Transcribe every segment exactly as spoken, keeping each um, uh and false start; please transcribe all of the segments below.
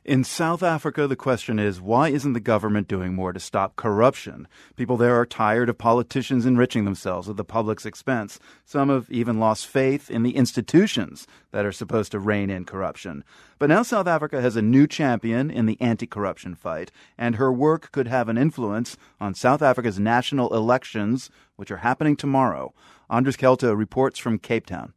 In South Africa, the question is, why isn't the government doing more to stop corruption? People there are tired of politicians enriching themselves at the public's expense. Some have even lost faith in the institutions that are supposed to rein in corruption. But now South Africa has a new champion in the anti-corruption fight, and her work could have an influence on South Africa's national elections, which are happening tomorrow. Anders Kelto reports from Cape Town.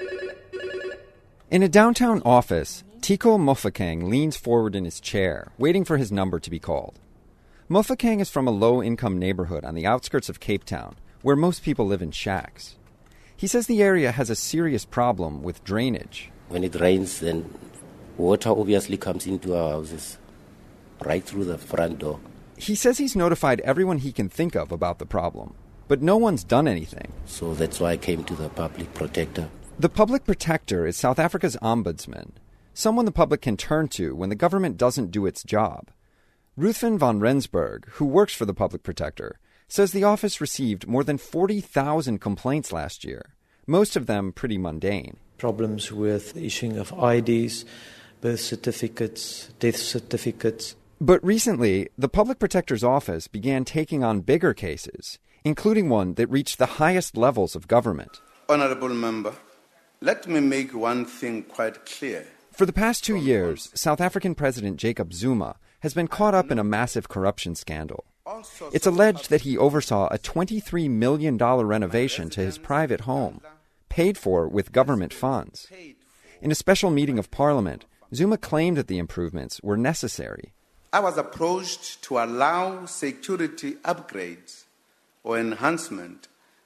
In a downtown office, Tiko Mofokeng leans forward in his chair, waiting for his number to be called. Mofokeng is from a low-income neighborhood on the outskirts of Cape Town, where most people live in shacks. He says the area has a serious problem with drainage. When it rains, then water obviously comes into our houses, right through the front door. He says he's notified everyone he can think of about the problem, but no one's done anything. So that's why I came to the public protector. The public protector is South Africa's ombudsman, someone the public can turn to when the government doesn't do its job. Ruthven van Rensburg, who works for the public protector, says the office received more than forty thousand complaints last year, most of them pretty mundane. Problems with the issuing of I Ds, birth certificates, death certificates. But recently, the public protector's office began taking on bigger cases, including one that reached the highest levels of government. Honorable member, let me make one thing quite clear. For the past two years, South African President Jacob Zuma has been caught up in a massive corruption scandal. It's alleged that he oversaw a twenty-three million dollars renovation to his private home, paid for with government funds. In a special meeting of Parliament, Zuma claimed that the improvements were necessary. I was approached to allow security upgrades or enhancement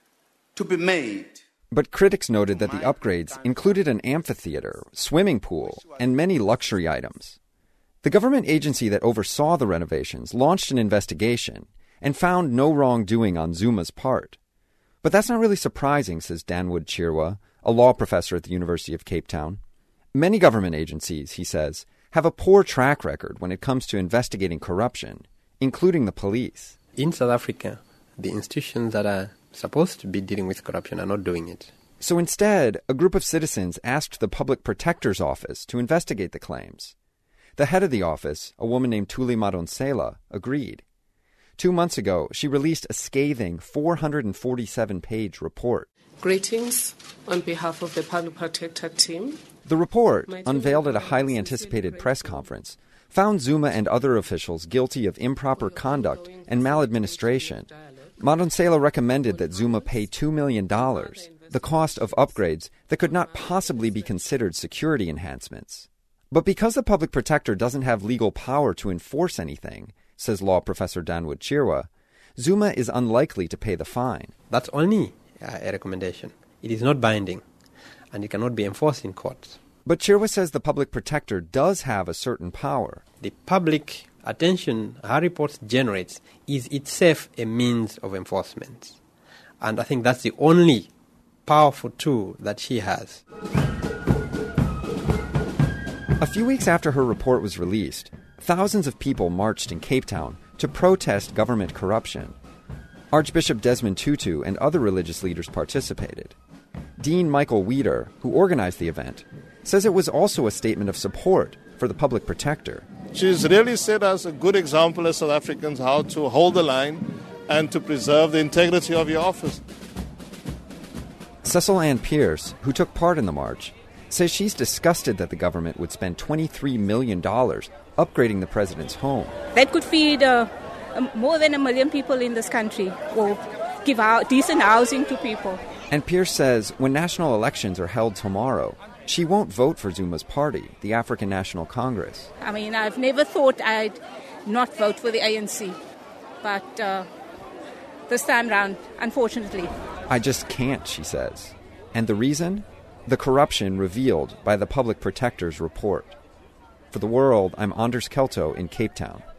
to be made. But critics noted that the upgrades included an amphitheater, swimming pool, and many luxury items. The government agency that oversaw the renovations launched an investigation and found no wrongdoing on Zuma's part. But that's not really surprising, says Danwood Chirwa, a law professor at the University of Cape Town. Many government agencies, he says, have a poor track record when it comes to investigating corruption, including the police. In South Africa, the institutions that are supposed to be dealing with corruption are not doing it. So instead, a group of citizens asked the Public Protector's Office to investigate the claims. The head of the office, a woman named Thuli Madonsela, agreed. Two months ago, she released a scathing four hundred forty-seven page report. Greetings on behalf of the Public Protector team. The report, unveiled at a highly anticipated press conference, found Zuma and other officials guilty of improper conduct and maladministration. Madonsela recommended that Zuma pay two million dollars, the cost of upgrades that could not possibly be considered security enhancements. But because the public protector doesn't have legal power to enforce anything, says law professor Danwood Chirwa, Zuma is unlikely to pay the fine. That's only uh, a recommendation. It is not binding, and it cannot be enforced in courts. But Chirwa says the public protector does have a certain power. The public attention her reports generates is itself a means of enforcement. And I think that's the only powerful tool that she has. A few weeks after her report was released, thousands of people marched in Cape Town to protest government corruption. Archbishop Desmond Tutu and other religious leaders participated. Dean Michael Weeder, who organized the event, says it was also a statement of support for the public protector. She's really set us a good example as South Africans how to hold the line and to preserve the integrity of your office. Cecil Ann Pierce, who took part in the march, says she's disgusted that the government would spend twenty-three million dollars upgrading the president's home. That could feed uh, more than a million people in this country, or give out decent housing to people. And Pierce says when national elections are held tomorrow, she won't vote for Zuma's party, the African National Congress. I mean, I've never thought I'd not vote for the A N C, but uh, this time round, unfortunately. I just can't, she says. And the reason? The corruption revealed by the Public Protector's report. For The World, I'm Anders Kelto in Cape Town.